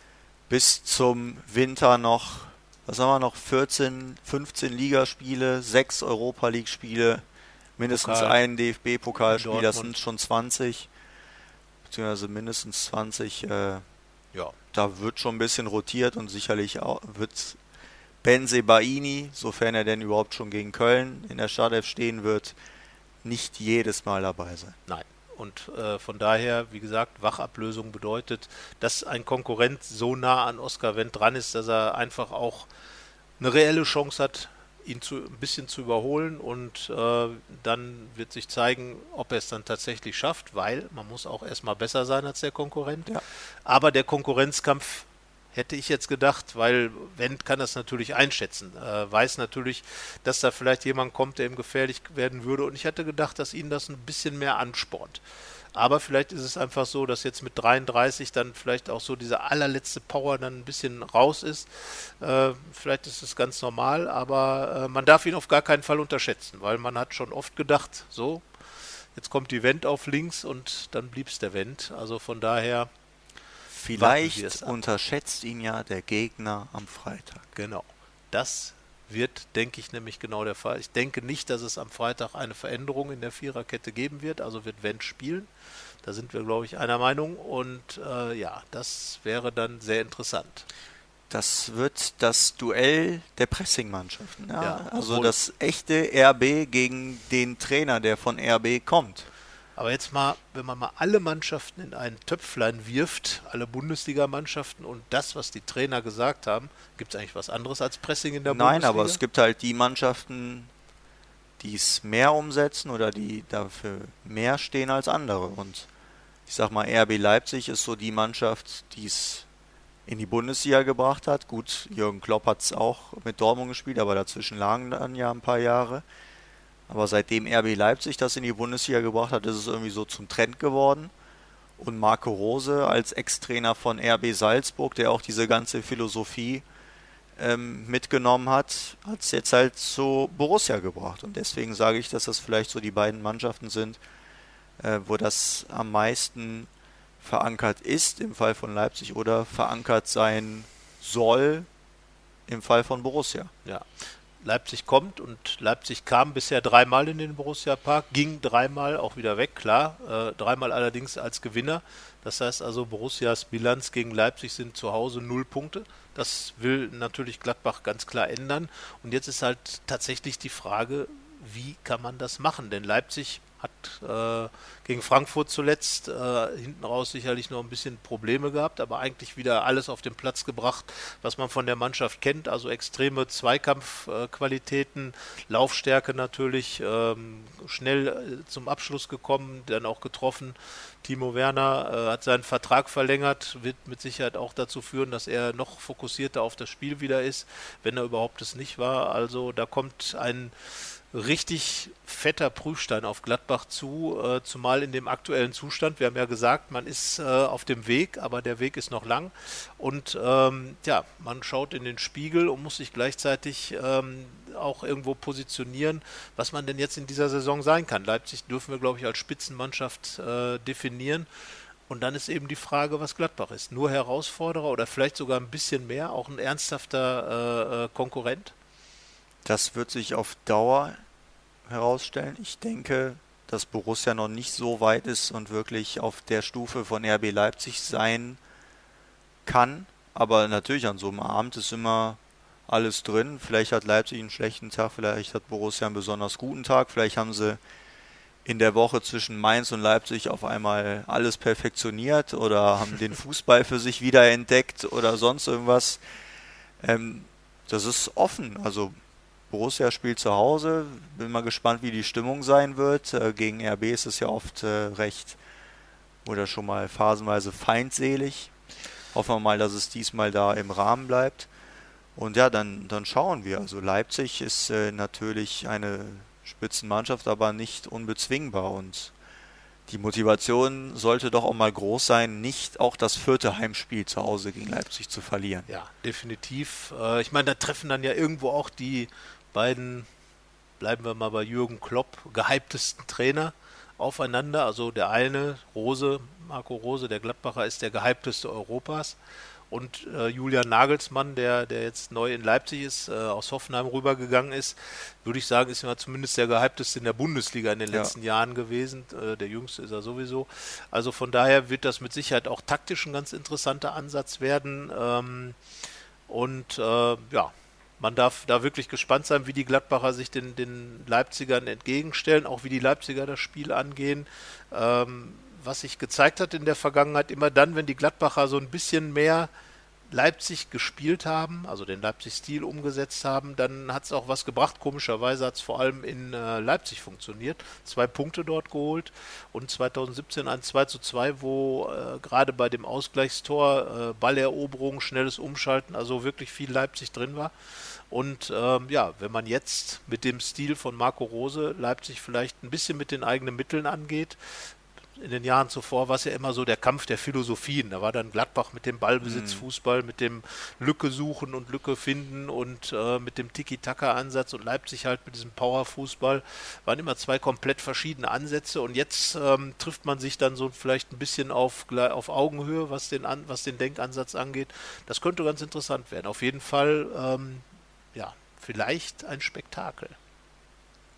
C: bis zum Winter noch, was haben wir noch, vierzehn, fünfzehn Ligaspiele, sechs Europa-League-Spiele, mindestens
B: Pokal.
C: ein D F B-Pokalspiel, das
B: Dortmund.
C: sind schon zwanzig, beziehungsweise mindestens zwanzig. Äh,
B: Ja.
C: Da wird schon ein bisschen rotiert und sicherlich auch wird Bensebaini, sofern er denn überhaupt schon gegen Köln in der Startelf stehen wird, nicht jedes Mal dabei sein.
B: Nein. Und äh, von daher, wie gesagt, Wachablösung bedeutet, dass ein Konkurrent so nah an Oskar Wendt dran ist, dass er einfach auch eine reelle Chance hat, ihn zu, ein bisschen zu überholen und äh, dann wird sich zeigen, ob er es dann tatsächlich schafft, weil man muss auch erstmal besser sein als der Konkurrent.
C: Ja.
B: Aber der Konkurrenzkampf hätte ich jetzt gedacht, weil Wendt kann das natürlich einschätzen, äh, weiß natürlich, dass da vielleicht jemand kommt, der ihm gefährlich werden würde und ich hatte gedacht, dass ihn das ein bisschen mehr anspornt. Aber vielleicht ist es einfach so, dass jetzt mit dreiunddreißig dann vielleicht auch so diese allerletzte Power dann ein bisschen raus ist. Äh, vielleicht ist es ganz normal, aber äh, man darf ihn auf gar keinen Fall unterschätzen, weil man hat schon oft gedacht, so, jetzt kommt die Wendt auf links und dann blieb es der Wendt. Also von daher
C: Vielleicht unterschätzt ihn ja der Gegner am Freitag.
B: Genau. Das wird, denke ich, nämlich genau der Fall. Ich denke nicht, dass es am Freitag eine Veränderung in der Viererkette geben wird, also wird Wendt spielen. Da sind wir, glaube ich, einer Meinung. Und äh, ja, das wäre dann sehr interessant.
C: Das wird das Duell der Pressing-Mannschaften. Ja?
B: Ja,
C: also
B: obwohl-
C: das echte R B gegen den Trainer, der von R B kommt.
B: Aber jetzt mal, wenn man mal alle Mannschaften in ein Töpflein wirft, alle Bundesligamannschaften und das, was die Trainer gesagt haben, gibt es eigentlich was anderes als Pressing in der
C: Nein,
B: Bundesliga?
C: aber es gibt halt die Mannschaften, die es mehr umsetzen oder die dafür mehr stehen als andere. Und ich sag mal, R B Leipzig ist so die Mannschaft, die es in die Bundesliga gebracht hat. Gut, Jürgen Klopp hat es auch mit Dortmund gespielt, aber dazwischen lagen dann ja ein paar Jahre. Aber seitdem R B Leipzig das in die Bundesliga gebracht hat, ist es irgendwie so zum Trend geworden. Und Marco Rose als Ex-Trainer von R B Salzburg, der auch diese ganze Philosophie ähm, mitgenommen hat, hat es jetzt halt zu Borussia gebracht. Und deswegen sage ich, dass das vielleicht so die beiden Mannschaften sind, äh, wo das am meisten verankert ist im Fall von Leipzig oder verankert sein soll im Fall von Borussia.
B: Ja. Leipzig kommt und Leipzig kam bisher dreimal in den Borussia-Park, ging dreimal auch wieder weg, klar, äh, dreimal allerdings als Gewinner. Das heißt also, Borussias Bilanz gegen Leipzig sind zu Hause null Punkte. Das will natürlich Gladbach ganz klar ändern. Und jetzt ist halt tatsächlich die Frage, wie kann man das machen? Denn Leipzig hat äh, gegen Frankfurt zuletzt äh, hinten raus sicherlich noch ein bisschen Probleme gehabt, aber eigentlich wieder alles auf den Platz gebracht, was man von der Mannschaft kennt. Also extreme Zweikampfqualitäten, äh, Laufstärke natürlich, ähm, schnell äh, zum Abschluss gekommen, dann auch getroffen. Timo Werner äh, hat seinen Vertrag verlängert, wird mit Sicherheit auch dazu führen, dass er noch fokussierter auf das Spiel wieder ist, wenn er überhaupt es nicht war. Also da kommt ein richtig fetter Prüfstein auf Gladbach zu, äh, zumal in dem aktuellen Zustand. Wir haben ja gesagt, man ist äh, auf dem Weg, aber der Weg ist noch lang. Und ähm, ja, man schaut in den Spiegel und muss sich gleichzeitig ähm, auch irgendwo positionieren, was man denn jetzt in dieser Saison sein kann. Leipzig dürfen wir, glaube ich, als Spitzenmannschaft äh, definieren. Und dann ist eben die Frage, was Gladbach ist. Nur Herausforderer oder vielleicht sogar ein bisschen mehr, auch ein ernsthafter äh, Konkurrent?
C: Das wird sich auf Dauer herausstellen. Ich denke, dass Borussia noch nicht so weit ist und wirklich auf der Stufe von R B Leipzig sein kann. Aber natürlich an so einem Abend ist immer alles drin. Vielleicht hat Leipzig einen schlechten Tag, vielleicht hat Borussia einen besonders guten Tag. Vielleicht haben sie in der Woche zwischen Mainz und Leipzig auf einmal alles perfektioniert oder haben den Fußball für sich wieder entdeckt oder sonst irgendwas. Ähm, das ist offen. Also Borussia spielt zu Hause, bin mal gespannt, wie die Stimmung sein wird. Äh, gegen R B ist es ja oft äh, recht oder schon mal phasenweise feindselig. Hoffen wir mal, dass es diesmal da im Rahmen bleibt. Und ja, dann, dann schauen wir. Also Leipzig ist äh, natürlich eine Spitzenmannschaft, aber nicht unbezwingbar. Und die Motivation sollte doch auch mal groß sein, nicht auch das vierte Heimspiel zu Hause gegen Leipzig zu verlieren.
B: Ja, definitiv. Äh, ich meine, da treffen dann ja irgendwo auch die beiden, bleiben wir mal bei Jürgen Klopp, gehyptesten Trainer aufeinander. Also der eine, Rose, Marco Rose, der Gladbacher, ist der gehypteste Europas. Und äh, Julian Nagelsmann, der, der jetzt neu in Leipzig ist, äh, aus Hoffenheim rübergegangen ist, würde ich sagen, ist ja zumindest der gehypteste in der Bundesliga in den
C: Ja.
B: letzten Jahren gewesen. Äh, der jüngste ist er sowieso. Also von daher wird das mit Sicherheit auch taktisch ein ganz interessanter Ansatz werden. Ähm, und äh, ja, man darf da wirklich gespannt sein, wie die Gladbacher sich den, den Leipzigern entgegenstellen, auch wie die Leipziger das Spiel angehen. Ähm, was sich gezeigt hat in der Vergangenheit, immer dann, wenn die Gladbacher so ein bisschen mehr Leipzig gespielt haben, also den Leipzig-Stil umgesetzt haben, dann hat es auch was gebracht. Komischerweise hat es vor allem in äh, Leipzig funktioniert. Zwei Punkte dort geholt und zweitausendsiebzehn ein zwei zu zwei, wo äh, gerade bei dem Ausgleichstor äh, Balleroberung, schnelles Umschalten, also wirklich viel Leipzig drin war. Und ähm, ja, wenn man jetzt mit dem Stil von Marco Rose Leipzig vielleicht ein bisschen mit den eigenen Mitteln angeht, in den Jahren zuvor war es ja immer so der Kampf der Philosophien. Da war dann Gladbach mit dem Ballbesitz,
C: Mhm.
B: Fußball, mit dem Lücke suchen und Lücke finden und äh, mit dem Tiki-Taka-Ansatz und Leipzig halt mit diesem Power-Fußball. Waren immer zwei komplett verschiedene Ansätze und jetzt ähm, trifft man sich dann so vielleicht ein bisschen auf, auf Augenhöhe, was den, An was den Denkansatz angeht. Das könnte ganz interessant werden. Auf jeden Fall, ähm, ja, vielleicht ein Spektakel.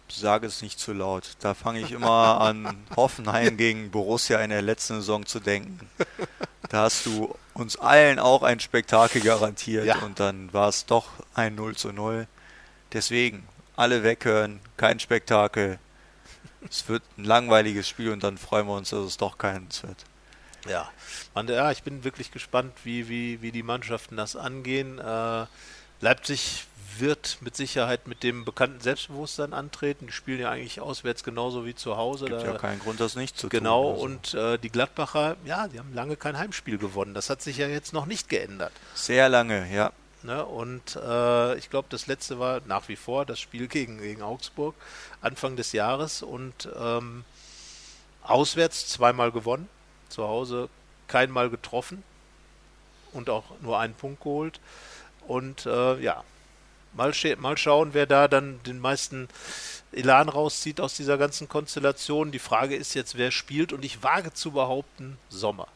C: Sage es nicht zu laut. Da fange ich immer an, Hoffenheim gegen Borussia in der letzten Saison zu denken. Da hast du uns allen auch ein Spektakel garantiert ja. und dann war es doch ein null zu null. Deswegen, alle weghören, kein Spektakel. Es wird ein langweiliges Spiel und dann freuen wir uns, dass es doch keins wird.
B: Ja, man, ja, ich bin wirklich gespannt, wie, wie, wie die Mannschaften das angehen. Äh, Leipzig wird mit Sicherheit mit dem bekannten Selbstbewusstsein antreten. Die spielen ja eigentlich auswärts genauso wie zu Hause.
C: Gibt
B: da,
C: ja keinen Grund, das nicht zu
B: genau,
C: tun.
B: Genau, und äh, die Gladbacher, ja, die haben lange kein Heimspiel gewonnen. Das hat sich ja jetzt noch nicht geändert.
C: Sehr lange, ja.
B: Ne, und äh, ich glaube, das letzte war nach wie vor das Spiel gegen, gegen Augsburg, Anfang des Jahres. Und ähm, auswärts zweimal gewonnen, zu Hause keinmal getroffen und auch nur einen Punkt geholt. Und äh, ja, Mal, mal schauen, wer da dann den meisten Elan rauszieht aus dieser ganzen Konstellation. Die Frage ist jetzt, wer spielt, und ich wage zu behaupten, Sommer.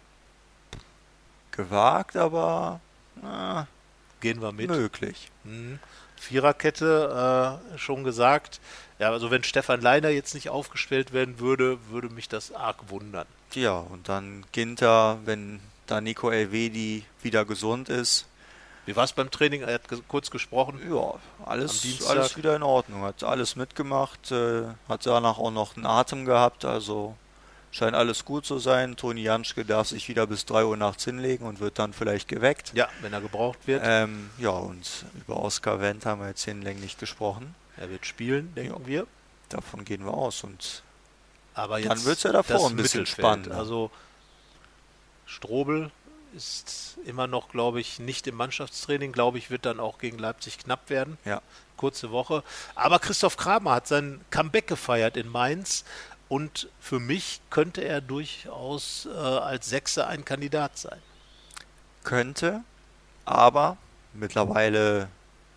C: Gewagt, aber na,
B: gehen wir mit.
C: Möglich.
B: Mhm. Viererkette, äh, schon gesagt. Ja, also wenn Stefan Leiner jetzt nicht aufgestellt werden würde, würde mich das arg wundern.
C: Ja, und dann Ginter, wenn da Nico Elvedi wieder gesund ist.
B: Wie war es beim Training? Er hat ge- kurz gesprochen.
C: Ja, alles, alles wieder in Ordnung. Hat alles mitgemacht, äh, hat danach auch noch einen Atem gehabt, also scheint alles gut zu sein. Toni Janschke darf sich wieder bis drei Uhr nachts hinlegen und wird dann vielleicht geweckt.
B: Ja, wenn er gebraucht wird.
C: Ähm, ja, und über Oskar Wendt haben wir jetzt hinlänglich gesprochen.
B: Er wird spielen, denken ja, wir.
C: Davon gehen wir aus. Und
B: aber jetzt
C: dann wird es ja davor ein bisschen spannend.
B: Also Strobel ist immer noch, glaube ich, nicht im Mannschaftstraining. Glaube ich, wird dann auch gegen Leipzig knapp werden.
C: Ja.
B: Kurze Woche. Aber Christoph Kramer hat sein Comeback gefeiert in Mainz. Und für mich könnte er durchaus äh, als Sechser ein Kandidat sein.
C: Könnte, aber mittlerweile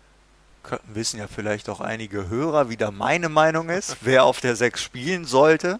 C: wissen ja vielleicht auch einige Hörer, wie da meine Meinung ist, wer auf der Sechs spielen sollte.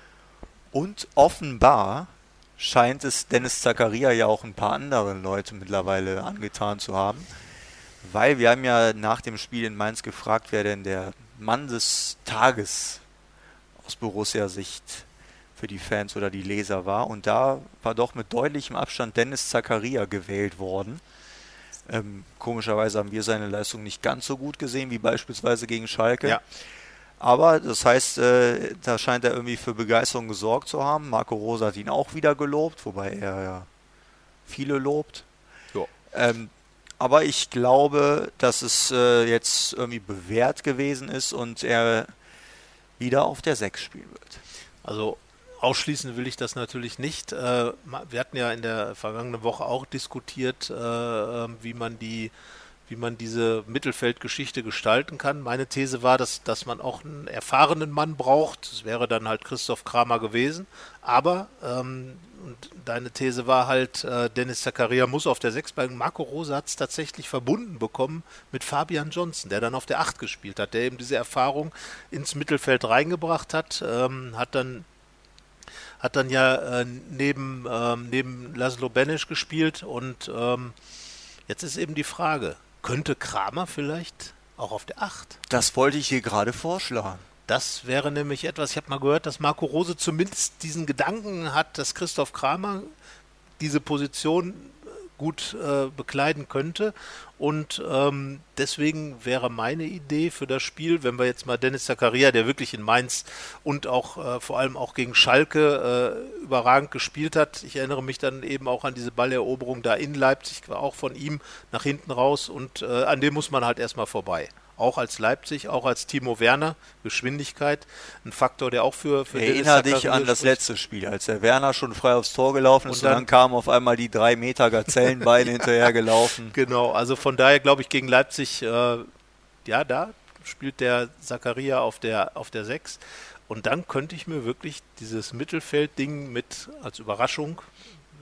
C: Und offenbar scheint es Dennis Zakaria ja auch ein paar andere Leute mittlerweile angetan zu haben. Weil wir haben ja nach dem Spiel in Mainz gefragt, wer denn der Mann des Tages aus Borussia-Sicht für die Fans oder die Leser war. Und da war doch mit deutlichem Abstand Dennis Zakaria gewählt worden. Ähm, komischerweise haben wir seine Leistung nicht ganz so gut gesehen, wie beispielsweise gegen Schalke. Ja. Aber das heißt, äh, da scheint er irgendwie für Begeisterung gesorgt zu haben. Marco Rose hat ihn auch wieder gelobt, wobei er ja viele lobt. Ähm, aber ich glaube, dass es äh, jetzt irgendwie bewährt gewesen ist und er wieder auf der Sechs spielen wird.
B: Also ausschließen will ich das natürlich nicht. Äh, wir hatten ja in der vergangenen Woche auch diskutiert, äh, wie man die wie man diese Mittelfeldgeschichte gestalten kann. Meine These war, dass, dass man auch einen erfahrenen Mann braucht. Das wäre dann halt Christoph Kramer gewesen. Aber, ähm, und deine These war halt, äh, Dennis Zakaria muss auf der sechs bleiben. Marco Rose hat es tatsächlich verbunden bekommen mit Fabian Johnson, der dann auf der acht gespielt hat, der eben diese Erfahrung ins Mittelfeld reingebracht hat, ähm, hat dann hat dann ja äh, neben, ähm, neben Laszlo Benesch gespielt und ähm, jetzt ist eben die Frage, könnte Kramer vielleicht auch auf der acht?
C: Das wollte ich hier gerade vorschlagen.
B: Das wäre nämlich etwas, ich habe mal gehört, dass Marco Rose zumindest diesen Gedanken hat, dass Christoph Kramer diese Position gut äh, bekleiden könnte. Und ähm, deswegen wäre meine Idee für das Spiel, wenn wir jetzt mal Dennis Zakaria, der wirklich in Mainz und auch äh, vor allem auch gegen Schalke äh, überragend gespielt hat. Ich erinnere mich dann eben auch an diese Balleroberung da in Leipzig, war auch von ihm nach hinten raus und äh, an dem muss man halt erstmal vorbei. Auch als Leipzig, auch als Timo Werner, Geschwindigkeit, ein Faktor, der auch für, für
C: Dennis Zakaria dich an das spricht. Letzte Spiel, als der Werner schon frei aufs Tor gelaufen ist und dann, und dann kamen auf einmal die drei Meter Gazellenbeine hinterher gelaufen.
B: Genau, also von daher glaube ich gegen Leipzig, äh, ja, da spielt der Zakaria auf der, auf der sechs und dann könnte ich mir wirklich dieses Mittelfeldding mit als Überraschung,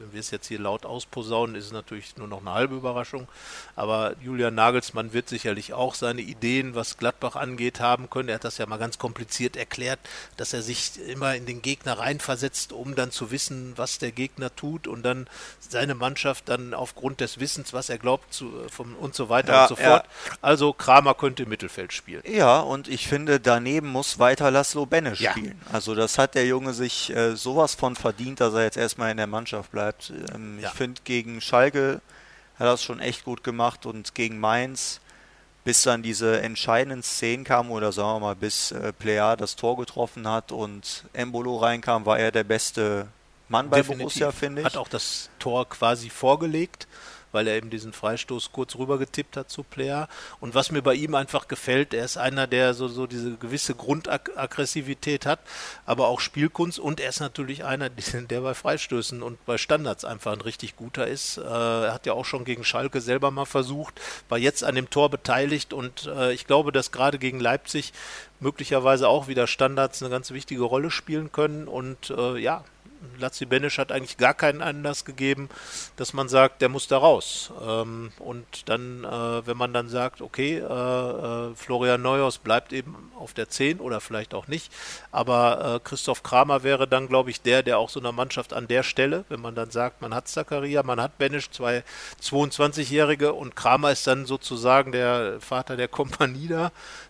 B: wenn wir es jetzt hier laut ausposaunen, ist es natürlich nur noch eine halbe Überraschung. Aber Julian Nagelsmann wird sicherlich auch seine Ideen, was Gladbach angeht, haben können. Er hat das ja mal ganz kompliziert erklärt, dass er sich immer in den Gegner reinversetzt, um dann zu wissen, was der Gegner tut und dann seine Mannschaft dann aufgrund des Wissens, was er glaubt zu, vom, und so weiter
C: ja,
B: und so fort.
C: Ja.
B: Also Kramer könnte im Mittelfeld spielen.
C: Ja, und ich finde, daneben muss weiter Laszlo Benesch
B: Ja.
C: spielen. Also das hat der Junge sich äh, sowas von verdient, dass er jetzt erstmal in der Mannschaft bleibt. Ähm,
B: Ja.
C: Ich finde, gegen Schalke hat er das schon echt gut gemacht und gegen Mainz, bis dann diese entscheidenden Szenen kamen, oder sagen wir mal, bis äh, Plea das Tor getroffen hat und Embolo reinkam, war er der beste Mann bei
B: Definitiv.
C: Borussia, finde ich.
B: Hat auch das Tor quasi vorgelegt, weil er eben diesen Freistoß kurz rüber getippt hat zu Plea. Und was mir bei ihm einfach gefällt, er ist einer, der so, so diese gewisse Grundaggressivität hat, aber auch Spielkunst, und er ist natürlich einer, der bei Freistößen und bei Standards einfach ein richtig guter ist. Äh, er hat ja auch schon gegen Schalke selber mal versucht, war jetzt an dem Tor beteiligt, und äh, ich glaube, dass gerade gegen Leipzig möglicherweise auch wieder Standards eine ganz wichtige Rolle spielen können, und äh, ja, Laszlo Benesch hat eigentlich gar keinen Anlass gegeben, dass man sagt, der muss da raus. Ähm, und dann, äh, wenn man dann sagt, okay, äh, äh, Florian Neuhaus bleibt eben auf der zehn oder vielleicht auch nicht, aber äh, Christoph Kramer wäre dann, glaube ich, der, der auch so einer Mannschaft an der Stelle, wenn man dann sagt, man hat Zakaria, man hat Benesch, zwei zweiundzwanzigjährige, und Kramer ist dann sozusagen der Vater der Kompanie da.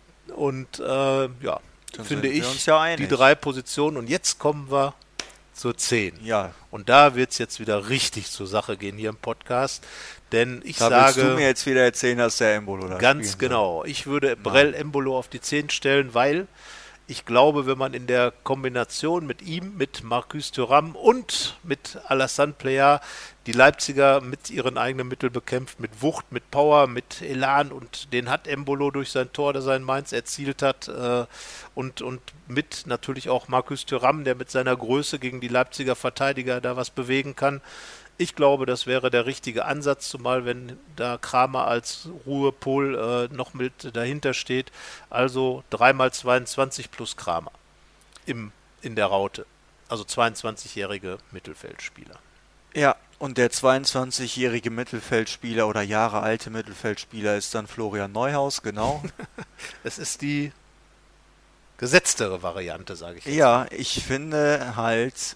B: Und äh, ja,
C: Dann
B: finde
C: sind wir
B: ich,
C: uns ja einig.
B: die drei Positionen. Und jetzt kommen wir zur zehn.
C: Ja,
B: Und da wird es jetzt wieder richtig zur Sache gehen hier im Podcast, denn ich
C: da willst
B: sage
C: du mir jetzt wieder erzählen, dass der Embolo da
B: ganz
C: spielen
B: genau, ich würde Brell Embolo auf die zehn stellen, weil ich glaube, wenn man in der Kombination mit ihm, mit Marcus Thuram und mit Alassane Plea die Leipziger mit ihren eigenen Mitteln bekämpft, mit Wucht, mit Power, mit Elan, und den hat Embolo durch sein Tor, das er in Mainz erzielt hat, äh, und, und mit natürlich auch Marcus Thuram, der mit seiner Größe gegen die Leipziger Verteidiger da was bewegen kann. Ich glaube, das wäre der richtige Ansatz, zumal wenn da Kramer als Ruhepol äh, noch mit dahinter steht. Also drei mal zweiundzwanzig plus Kramer im, in der Raute. Also zweiundzwanzigjährige Mittelfeldspieler.
C: Ja, und der zweiundzwanzigjährige Mittelfeldspieler oder Jahre alte Mittelfeldspieler ist dann Florian Neuhaus, genau.
B: Es ist die gesetztere Variante, sage ich jetzt.
C: Ja, ich finde halt,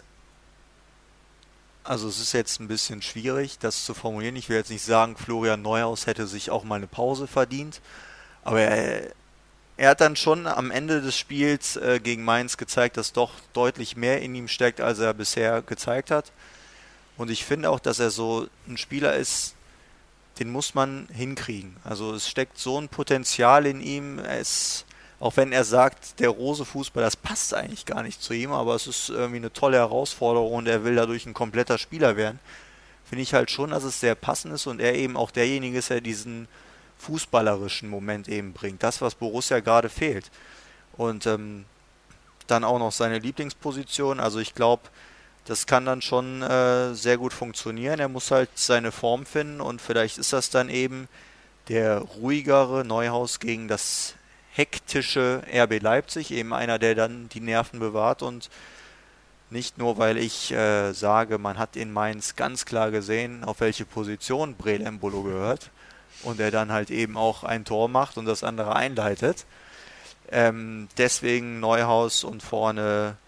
C: also es ist jetzt ein bisschen schwierig, das zu formulieren. Ich will jetzt nicht sagen, Florian Neuhaus hätte sich auch mal eine Pause verdient, aber er, er hat dann schon am Ende des Spiels äh, gegen Mainz gezeigt, dass doch deutlich mehr in ihm steckt, als er bisher gezeigt hat. Und ich finde auch, dass er so ein Spieler ist, den muss man hinkriegen. Also es steckt so ein Potenzial in ihm. Er ist, auch wenn er sagt, der Rose-Fußball, das passt eigentlich gar nicht zu ihm, aber es ist irgendwie eine tolle Herausforderung und er will dadurch ein kompletter Spieler werden. Finde ich halt schon, dass es sehr passend ist und er eben auch derjenige ist, der diesen fußballerischen Moment eben bringt. Das, was Borussia gerade fehlt. Und ähm, dann auch noch seine Lieblingsposition. Also ich glaube, das kann dann schon äh, sehr gut funktionieren. Er muss halt seine Form finden und vielleicht ist das dann eben der ruhigere Neuhaus gegen das hektische R B Leipzig, eben einer, der dann die Nerven bewahrt, und nicht nur, weil ich äh, sage, man hat in Mainz ganz klar gesehen, auf welche Position Breel Embolo gehört und er dann halt eben auch ein Tor macht und das andere einleitet. Ähm, deswegen Neuhaus und vorne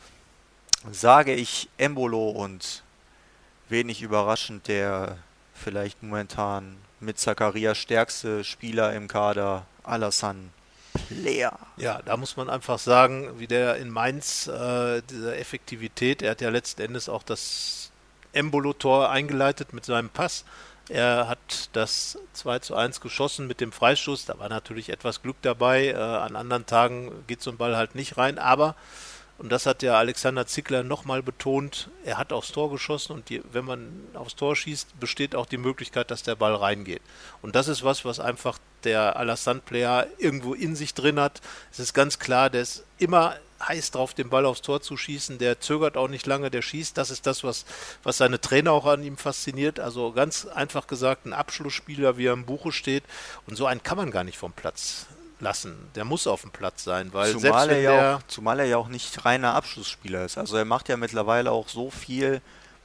C: sage ich Embolo und wenig überraschend der vielleicht momentan mit Zakaria stärkste Spieler im Kader, Alassane Plea.
B: Ja, da muss man einfach sagen, wie der in Mainz, äh, diese Effektivität, er hat ja letzten Endes auch das Embolo-Tor eingeleitet mit seinem Pass. Er hat das zwei zu eins geschossen mit dem Freistoß, da war natürlich etwas Glück dabei, äh, an anderen Tagen geht so ein Ball halt nicht rein, aber, und das hat ja Alexander Zickler nochmal betont, er hat aufs Tor geschossen und die, wenn man aufs Tor schießt, besteht auch die Möglichkeit, dass der Ball reingeht. Und das ist was, was einfach der Alassane Plea irgendwo in sich drin hat. Es ist ganz klar, der ist immer heiß drauf, den Ball aufs Tor zu schießen. Der zögert auch nicht lange, der schießt. Das ist das, was, was seine Trainer auch an ihm fasziniert. Also ganz einfach gesagt, ein Abschlussspieler, wie er im Buche steht. Und so einen kann man gar nicht vom Platz lassen. Der muss auf dem Platz sein, weil
C: Zumal
B: selbst wenn
C: er ja
B: der...
C: auch, zumal er ja auch nicht reiner Abschlussspieler ist. Also er macht ja mittlerweile auch so viel,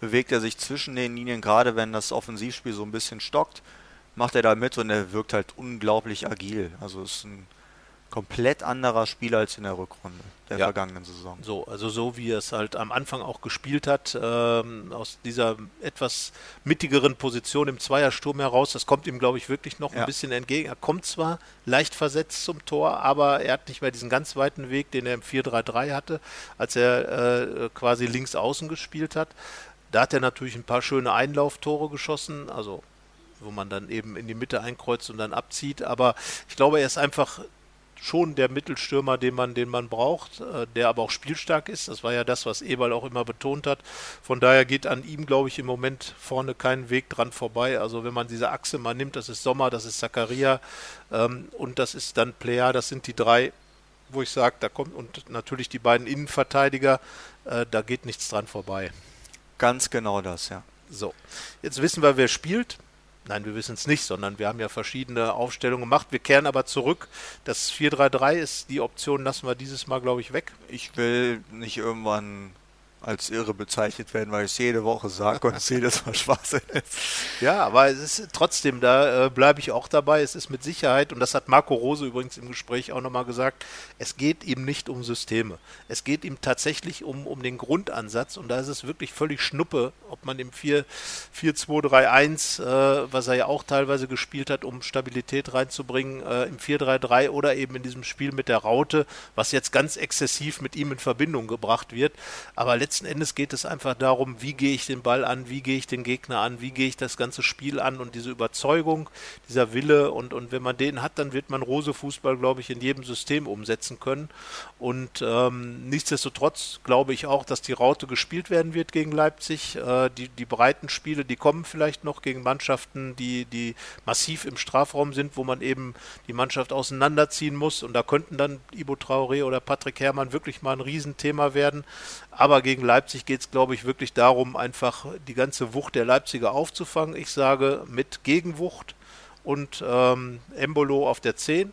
C: bewegt er sich zwischen den Linien, gerade wenn das Offensivspiel so ein bisschen stockt, macht er da mit und er wirkt halt unglaublich agil. Also ist ein komplett anderer Spieler als in der Rückrunde der
B: Ja.
C: vergangenen Saison.
B: So, also so wie er es halt am Anfang auch gespielt hat, ähm, aus dieser etwas mittigeren Position im Zweiersturm heraus, das kommt ihm, glaube ich, wirklich noch
C: Ja.
B: ein bisschen entgegen. Er kommt zwar leicht versetzt zum Tor, aber er hat nicht mehr diesen ganz weiten Weg, den er im vier drei drei hatte, als er äh, quasi links außen gespielt hat. Da hat er natürlich ein paar schöne Einlauftore geschossen, also wo man dann eben in die Mitte einkreuzt und dann abzieht, aber ich glaube, er ist einfach schon der Mittelstürmer, den man, den man braucht, äh, der aber auch spielstark ist. Das war ja das, was Eberl auch immer betont hat. Von daher geht an ihm, glaube ich, im Moment vorne kein Weg dran vorbei. Also wenn man diese Achse mal nimmt, das ist Sommer, das ist Zakaria ähm, und das ist dann Plea, das sind die drei, wo ich sage, da kommt, und natürlich die beiden Innenverteidiger, äh, da geht nichts dran vorbei.
C: Ganz genau das, ja.
B: So, jetzt wissen wir, wer spielt. Nein, wir wissen es nicht, sondern wir haben ja verschiedene Aufstellungen gemacht. Wir kehren aber zurück. Das vier drei drei ist die Option, lassen wir dieses Mal, glaube ich, weg.
C: Ich will nicht irgendwann als irre bezeichnet werden, weil ich es jede Woche sage und es jedes Mal Schwachsinn ist.
B: Ja, aber es ist trotzdem, da äh, bleibe ich auch dabei. Es ist mit Sicherheit, und das hat Marco Rose übrigens im Gespräch auch nochmal gesagt, es geht ihm nicht um Systeme. Es geht ihm tatsächlich um, um den Grundansatz, und da ist es wirklich völlig Schnuppe, ob man im vier zwei drei eins, äh, was er ja auch teilweise gespielt hat, um Stabilität reinzubringen, äh, im vier drei drei oder eben in diesem Spiel mit der Raute, was jetzt ganz exzessiv mit ihm in Verbindung gebracht wird. Aber letztendlich Letzten Endes geht es einfach darum, wie gehe ich den Ball an, wie gehe ich den Gegner an, wie gehe ich das ganze Spiel an, und diese Überzeugung, dieser Wille, und, und wenn man den hat, dann wird man Rose-Fußball, glaube ich, in jedem System umsetzen können, und ähm, nichtsdestotrotz glaube ich auch, dass die Raute gespielt werden wird gegen Leipzig. Äh, die, die breiten Spiele, die kommen vielleicht noch gegen Mannschaften, die, die massiv im Strafraum sind, wo man eben die Mannschaft auseinanderziehen muss, und da könnten dann Ibo Traoré oder Patrick Herrmann wirklich mal ein Riesenthema werden, aber gegen Leipzig geht es, glaube ich, wirklich darum, einfach die ganze Wucht der Leipziger aufzufangen. Ich sage mit Gegenwucht und ähm, Embolo auf der zehn.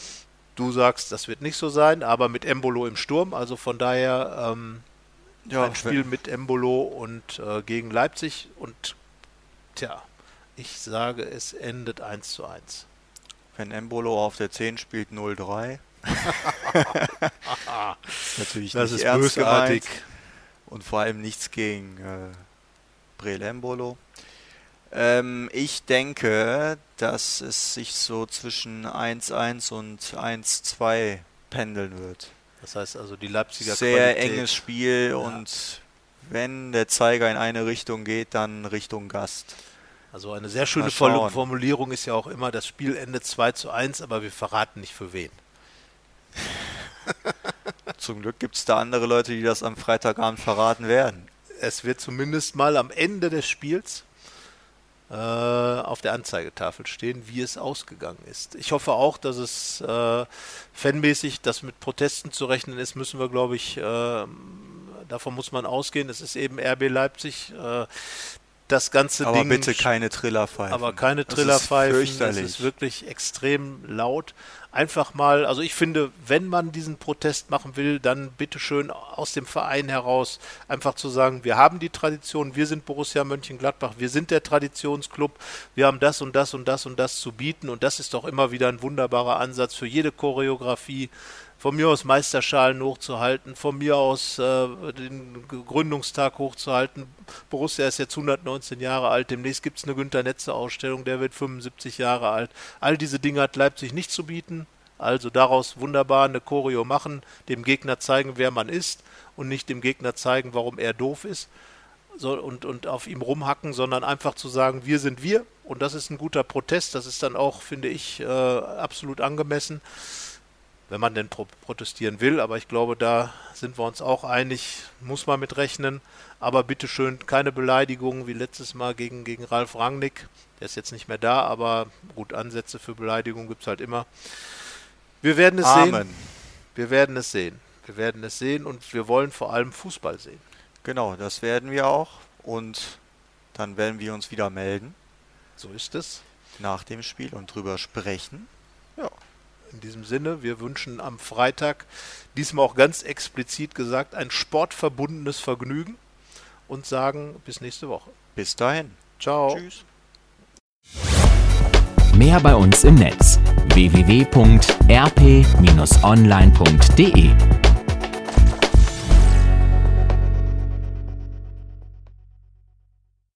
B: Du sagst, das wird nicht so sein, aber mit Embolo im Sturm. Also von daher ähm,
C: Ja,
B: ein Spiel mit Embolo und äh, gegen Leipzig. Und tja, ich sage, es endet eins zu eins.
C: Wenn Embolo auf der zehn spielt, null drei. Natürlich
B: Das
C: nicht
B: ist
C: ernst
B: bösartig.
C: gemeint. Und vor allem nichts gegen äh, Breel Embolo. Ähm, ich denke, dass es sich so zwischen eins eins und eins zwei pendeln wird.
B: Das heißt also, die Leipziger
C: Sehr
B: Qualität.
C: enges Spiel,
B: Ja.
C: und wenn der Zeiger in eine Richtung geht, dann Richtung Gast.
B: Also eine sehr schöne
C: Mal schauen.
B: Formulierung ist ja auch immer, das Spiel endet zwei zu eins, aber wir verraten nicht für wen.
C: Zum Glück gibt es da andere Leute, die das am Freitagabend verraten werden.
B: Es wird zumindest mal am Ende des Spiels äh, auf der Anzeigetafel stehen, wie es ausgegangen ist. Ich hoffe auch, dass es äh, fanmäßig, dass mit Protesten zu rechnen ist, müssen wir, glaube ich, äh, davon muss man ausgehen. Es ist eben R B Leipzig. Äh, das ganze
C: Aber
B: Ding.
C: bitte keine Trillerpfeifen.
B: Aber keine
C: Das ist
B: Trillerpfeifen. Es
C: fürchterlich.
B: ist wirklich extrem laut. Einfach mal, also ich finde, wenn man diesen Protest machen will, dann bitteschön aus dem Verein heraus einfach zu sagen, wir haben die Tradition, wir sind Borussia Mönchengladbach, wir sind der Traditionsclub, wir haben das und das und das und das zu bieten, und das ist doch immer wieder ein wunderbarer Ansatz für jede Choreografie. Von mir aus Meisterschalen hochzuhalten, von mir aus äh, den Gründungstag hochzuhalten. Borussia ist jetzt hundertneunzehn Jahre alt, demnächst gibt es eine Günter Netze-Ausstellung, der wird fünfundsiebzig Jahre alt. All diese Dinge hat Leipzig nicht zu bieten, also daraus wunderbar eine Choreo machen, dem Gegner zeigen, wer man ist, und nicht dem Gegner zeigen, warum er doof ist, so, und, und auf ihm rumhacken, sondern einfach zu sagen, wir sind wir, und das ist ein guter Protest, das ist dann auch, finde ich, äh, absolut angemessen. Wenn man denn pro- protestieren will, aber ich glaube, da sind wir uns auch einig, muss man mit rechnen, aber bitteschön keine Beleidigungen wie letztes Mal gegen, gegen Ralf Rangnick, der ist jetzt nicht mehr da, aber gut, Ansätze für Beleidigungen gibt es halt immer. Wir werden es
C: Amen.
B: sehen, wir werden es sehen, wir werden es sehen, und wir wollen vor allem Fußball sehen.
C: Genau, das werden wir auch, und dann werden wir uns wieder melden
B: So ist es.
C: nach dem Spiel und drüber sprechen. Ja.
B: In diesem Sinne, wir wünschen am Freitag, diesmal auch ganz explizit gesagt, ein sportverbundenes Vergnügen. und sagen bis nächste Woche.
C: Bis dahin.
B: Ciao.
C: Tschüss.
A: Mehr bei uns im Netz w w w punkt r p Bindestrich online punkt d e